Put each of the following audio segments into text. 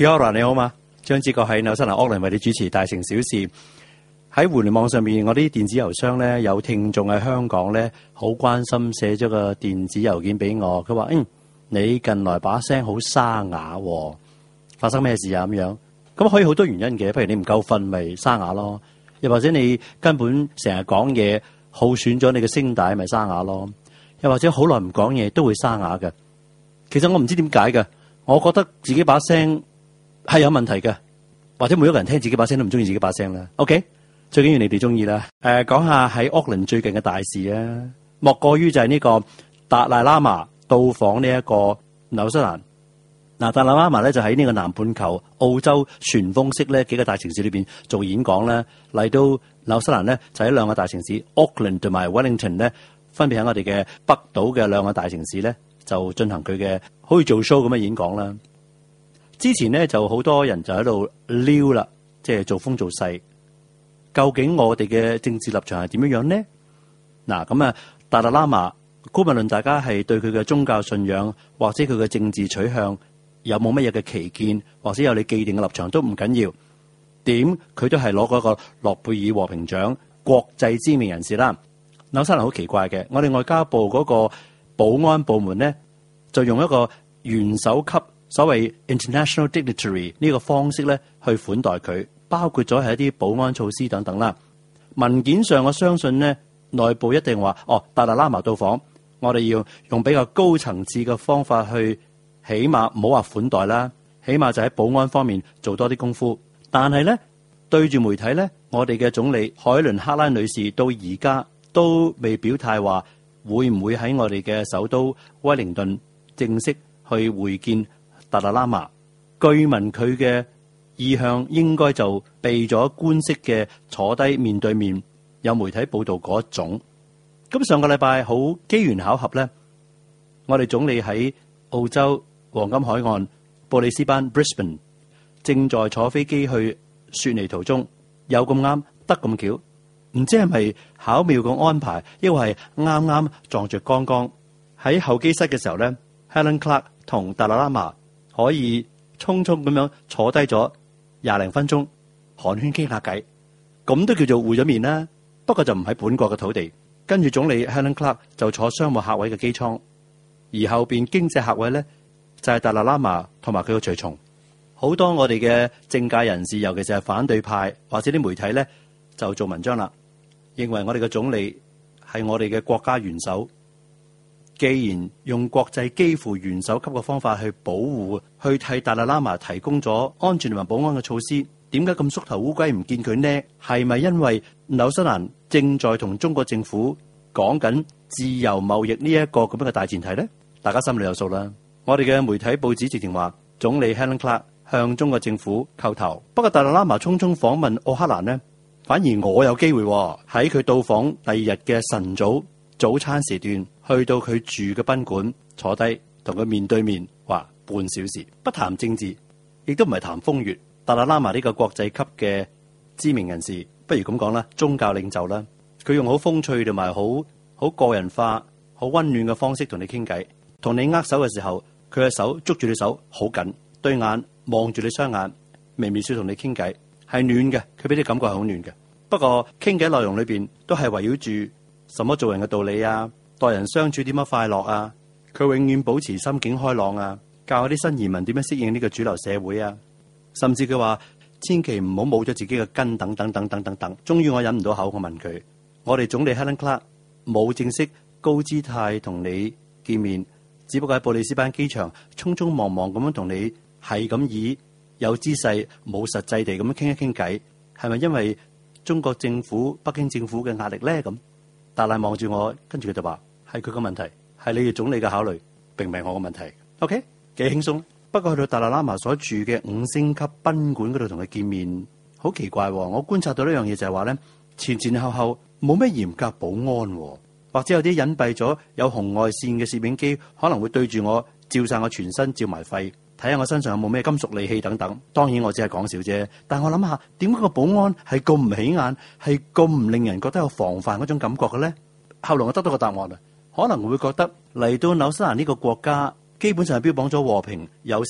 Kia ora， 你好嘛？張志國喺紐西蘭奧克蘭為你主持大城小事。喺互聯網上面，我啲電子郵箱咧，有聽眾喺香港咧，好關心，寫咗個電子郵件俾我。佢話：你近來把聲好沙啞喎，發生咩事啊？咁樣咁可以好多原因嘅，譬如你唔夠瞓咪沙啞咯，又或者你根本成日講嘢耗損咗你嘅聲帶咪沙啞咯，又或者好耐唔講嘢都會沙啞嘅。其實我唔知點解嘅，我覺得自己把聲係有問題嘅，或者每一個人聽自己把聲都唔中意自己把聲啦。OK。最緊要你哋中意啦。講下喺奧克蘭最近嘅大事啊，莫過於就係呢個達賴喇嘛到訪呢一個紐西蘭。嗱，達賴喇嘛咧就喺呢個南半球澳洲旋風式呢幾個大城市裏邊做演講咧，嚟到紐西蘭咧就喺兩個大城市奧克蘭同埋 Wellington 咧，分別喺我哋嘅北島嘅兩個大城市咧就進行佢嘅好似做 show 咁嘅演講啦。之前咧就好多人就喺度撩啦，即係做風做勢。究竟我哋嘅政治立場係點樣呢？嗱，咁啊，達賴喇嘛，姑勿論大家係對佢嘅宗教信仰或者佢嘅政治取向有冇乜嘢嘅歧見，或者有你既定嘅立場都唔緊要。點佢都係攞嗰個諾貝爾和平獎國際知名人士啦。紐西蘭好奇怪嘅，我哋外交部嗰個保安部門咧，就用一個元首級所謂 international dignitary 呢個方式咧去款待佢。包括咗係一啲保安措施等等啦。文件上我相信呢，內部一定話達賴喇嘛到訪，我哋要用比較高層次嘅方法去，起碼唔好話款待啦，起碼就喺保安方面做多啲功夫。但係呢，對住媒體呢，我哋嘅總理海倫克拉女士到而家都未表態話會唔會喺我哋嘅首都威靈頓正式去會見達賴喇嘛。據聞佢嘅意向應該就避咗官式嘅坐低面對面有媒體報道嗰一種。咁上個禮拜好機緣巧合咧，我哋總理喺澳洲黃金海岸布里斯班 Brisbane 正在坐飛機去雪梨途中，有咁啱得咁巧，唔知係咪巧妙嘅安排，抑或係啱啱撞着剛剛喺候機室嘅時候咧 Helen Clark 同達賴喇嘛可以匆匆咁樣坐低咗20零分鐘寒暄傾下偈，咁都叫做會咗面啦。不過就唔喺本國嘅土地，跟住總理 Helen Clark 就坐商務客位嘅機艙，而後邊經濟客位咧就係達賴喇嘛同埋佢嘅隨從。好多我哋嘅政界人士，尤其是係反對派或者啲媒體咧，就做文章啦，認為我哋嘅總理係我哋嘅國家元首。既然用國際幾乎元首級嘅方法去保護，去替達賴喇嘛提供咗安全同埋保安嘅措施，點解咁縮頭烏龜唔見佢呢？係咪因為紐西蘭正在同中國政府講緊自由貿易呢一個咁樣嘅大前提呢？大家心裏有數啦。我哋嘅媒體報紙直情話，總理 Helen Clark 向中國政府叩頭。不過達賴喇嘛匆匆訪問奧克蘭呢，反而我有機會喺佢到訪第二日嘅晨早餐時段，去到佢住嘅賓館坐低，同佢面對面話半小時，不談政治，亦都唔係談風月。達賴喇嘛呢個國際級嘅知名人士，不如咁講啦，宗教領袖啦，佢用好風趣同埋好個人化、好溫暖嘅方式同你傾偈。同你握手嘅時候，佢嘅手捉住你手好緊，對眼望住你雙眼，微微笑同你傾偈，係暖嘅，佢俾你感覺係好暖嘅。不過傾偈內容裏邊都係圍繞住什麼做人嘅道理啊，待人相處點樣快樂啊，佢永遠保持心境開朗啊，教啲新移民點樣適應呢個主流社會啊，甚至佢話千祈唔好冇咗自己嘅根等等等等等等。終於我忍唔到口，我問佢：我哋總理 Helen Clark 冇正式高姿態同你見面，只不過喺布里斯班機場匆匆忙忙咁樣同你係咁以有姿勢冇實際地咁樣傾一傾偈，係咪因為中國政府、北京政府嘅壓力咧？咁達賴望住我，跟住佢就話：係佢嘅問題，係你哋總理嘅考慮，並唔係我嘅問題。OK， 幾輕鬆。不過去到達賴喇嘛所住嘅5星級賓館嗰度同佢見面，好奇怪喎。我觀察到呢樣嘢就係話咧，前前後後冇咩嚴格保安，或者有啲隱蔽咗有紅外線嘅攝影機，可能會對住我照晒我全身，照埋肺，睇下我身上有冇咩金屬利器等等。當然我只係講笑啫，但係我諗下，點解個保安係咁唔起眼，係咁唔令人覺得有防範嗰種感覺嘅咧？後來我得到個答案啊，可能會覺得嚟到紐西蘭呢個國家，基本上係標榜咗和平、友善、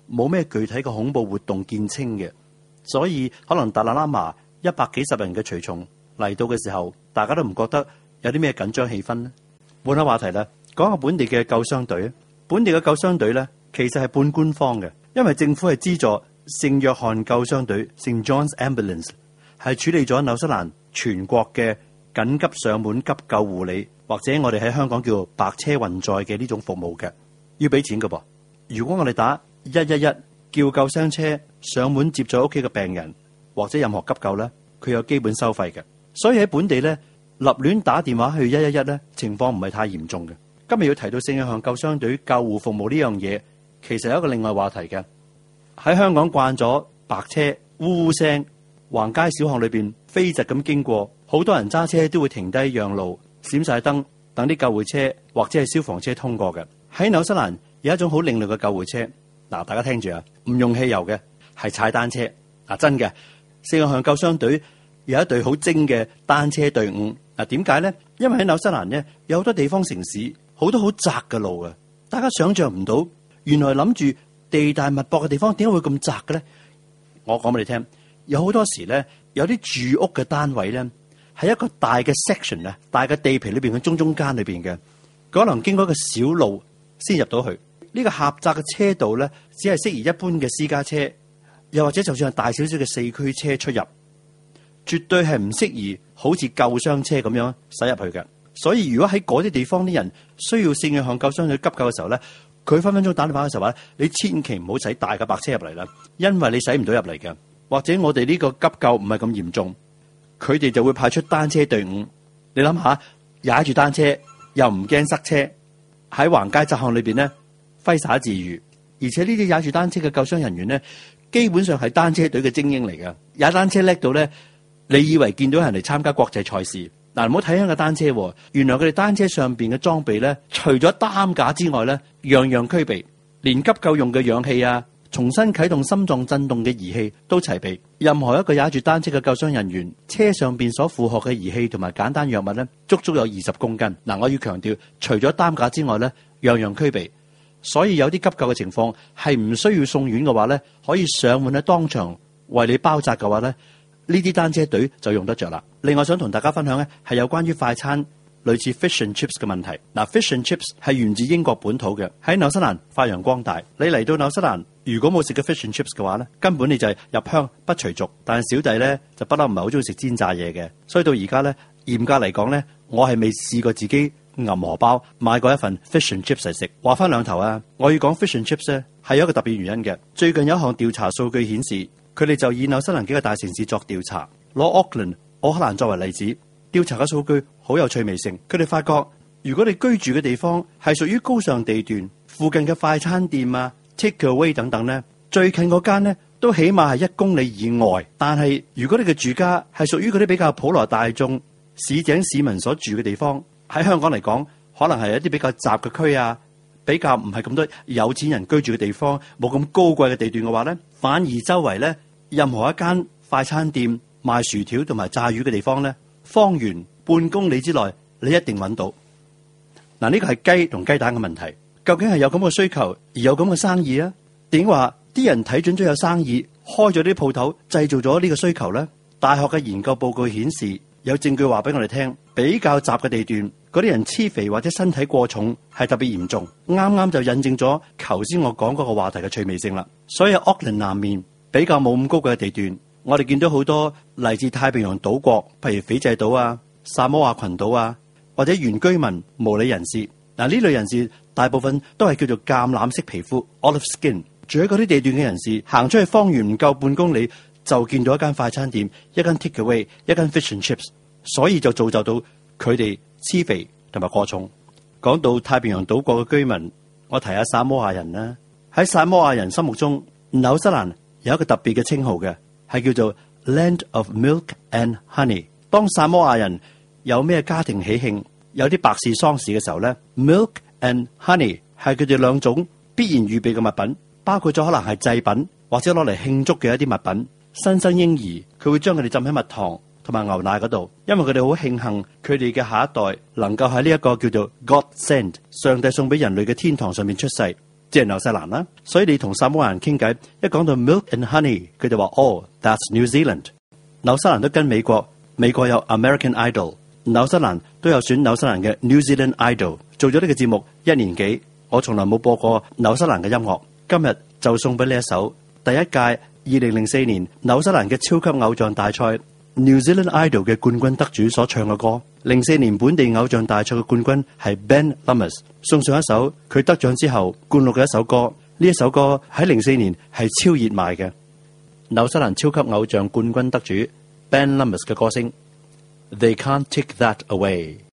冇咩具體嘅恐怖活動見稱嘅，所以可能達賴喇嘛100幾十人嘅隨從嚟到嘅時候，大家都唔覺得有啲咩緊張氣氛呢。換下話題啦，講下本地嘅救傷隊。本地嘅救傷隊咧，其實係半官方嘅，因為政府係資助聖約翰救傷隊 （St. John's Ambulance） 係處理咗紐西蘭全國嘅緊急上門急救護理，或者我哋喺香港叫白車運載嘅呢種服務嘅，要俾錢㗎噃。如果我哋打111叫救傷車上門接咗屋企嘅病人或者任何急救咧，佢有基本收費嘅。所以喺本地咧，立亂打電話去111咧，情況唔係太嚴重嘅。今日要提到聖約翰救傷隊救護服務呢樣嘢，其實有一個另外話題嘅。喺香港慣咗白車嗚嗚聲，橫街小巷裏邊飛疾咁經過，好多人揸車都會停低讓路，閃晒燈，等啲救護車或者係消防車通過嘅。喺紐西蘭有一種好另類嘅救護車，嗱，大家聽住啊，唔用汽油嘅，係踩單車。真嘅，聖約翰救傷隊有一隊好精嘅單車隊伍。點解呢？因為喺紐西蘭呢，有好多地方城市好多好窄嘅路啊，大家想象唔到，原來諗住地大物博嘅地方點解會咁窄嘅咧？我講俾你聽，有好多時咧，有啲住屋嘅單位咧，係一個大嘅 section 啊，大嘅地皮裏邊嘅中間裏邊嘅，可能經過一個小路先入到去。呢個狹窄嘅車道咧，只係適宜一般嘅私家車，又或者就算係大少少嘅四驅車出入，絕對係唔適宜好似救傷車咁樣駛入去嘅。所以如果喺嗰啲地方啲人需要聖約翰救傷隊急救嘅時候咧，佢分分鐘打電話嘅時候話，你千祈唔好駛大嘅白車入嚟啦，因為你駛唔到入嚟嘅。或者我哋呢個急救唔係咁嚴重，佢哋就會派出單車隊伍。你諗下，踩住單車又唔驚塞車，喺橫街窄巷裏邊咧揮灑自如。而且呢啲踩住單車嘅救傷人員咧，基本上係單車隊嘅精英嚟嘅，踩單車叻到咧，你以為見到人嚟參加國際賽事。嗱，唔好睇輕個單車，原來佢哋單車上邊嘅裝備咧，除咗擔架之外咧，樣樣俱備，連急救用嘅氧氣啊，重新啟動心臟震動嘅儀器都齊備。任何一個踩住單車嘅救傷人員，車上邊所負荷嘅儀器同埋簡單藥物咧，足足有20公斤。嗱，我要強調，除咗擔架之外咧，樣樣俱備。所以有啲急救嘅情況係唔需要送院嘅話咧，可以上門喺當場為你包紮嘅話咧，呢啲單車隊就用得着啦。另外想同大家分享咧，係有關於快餐類似 fish and chips 嘅問題。嗱，fish and chips 係源自英國本土嘅，喺紐西蘭發揚光大。你嚟到紐西蘭，如果冇食過 fish and chips 嘅話咧，根本你就係入鄉不隨俗。但係小弟咧就不嬲唔係好中意食煎炸嘢嘅，所以到而家咧嚴格嚟講咧，我係未試過自己揞荷包買過一份 fish and chips 嚟食。話翻兩頭啊，我要講 fish and chips 咧係有一個特別原因嘅。最近有一項調查數據顯示，佢哋就以紐西蘭幾個大城市作調查，攞 Auckland 奧克蘭作為例子，調查嘅數據好有趣味性。佢哋發覺，如果你居住嘅地方係屬於高尚地段，附近嘅快餐店啊、take away 等等咧，最近嗰間咧都起碼係1公里以外。但係如果你嘅住家係屬於嗰啲比較普羅大眾、市井市民所住嘅地方，喺香港嚟講，可能係一啲比較雜嘅區啊，比較唔係咁多有錢人居住嘅地方，冇咁高貴嘅地段嘅話咧，反而周圍咧任何一間快餐店賣薯條同埋炸魚嘅地方咧，方圓半公里之內你一定揾到。嗱，呢個係雞同雞蛋嘅問題，究竟係有咁嘅需求而有咁嘅生意啊？點話啲人睇準咗有生意，開咗啲鋪頭，製造咗呢個需求咧？大學嘅研究報告顯示，有證據話俾我哋聽，比較雜嘅地段，嗰啲人黐肥或者身體過重係特別嚴重。啱啱就印證咗頭先我講嗰個話題嘅趣味性啦。所以 Auckland 南面比較冇咁高貴嘅地段，我哋見到好多嚟自太平洋島國，譬如斐濟島啊、薩摩亞群島啊，或者原居民、毛利人士。嗱，呢類人士大部分都係叫做橄欖色皮膚 （olive skin）。住喺嗰啲地段嘅人士，行出去方圓唔夠半公里，就見到一間快餐店、一間 take away、一間 fish and chips， 所以就造就到佢哋黐肥同埋過重。講到太平洋島國嘅居民，我提下薩摩亞人啦。喺薩摩亞人心目中，紐西蘭有一個特別嘅稱號嘅，係叫做 Land of Milk and Honey。當薩摩亞人有咩家庭喜慶，有啲白事喪事嘅時候咧， Milk and Honey 係佢哋兩種必然預備嘅物品，包括咗可能係祭品或者攞嚟慶祝嘅一啲物品。新生嬰兒佢會將佢哋浸喺蜜糖同埋牛奶嗰度，因為佢哋好慶幸佢哋嘅下一代能夠喺呢一個叫做 God Send 上帝送俾人類嘅天堂上面出世。 即係紐西蘭啦。所以你同薩摩亞人傾偈，一講到 milk and honey， 佢就話哦 ，that's New Zealand。紐西蘭都跟美國有 American Idol， 紐西蘭都有選紐西蘭嘅 New Zealand Idol。做咗呢個節目1年幾，我從來冇播過紐西蘭嘅音樂，今日就送俾你一首第一屆2004年紐西蘭嘅超級偶像大賽 New Zealand Idol 嘅冠軍得主所唱嘅歌。04年本地偶像大賽嘅冠軍係 Ben Lammers， 送上一首佢得獎之後灌錄嘅一首歌。呢一首歌喺04年係超熱賣嘅。紐西蘭超級偶像冠軍得主 Ben Lammers 嘅歌聲 They Can't Take That Away。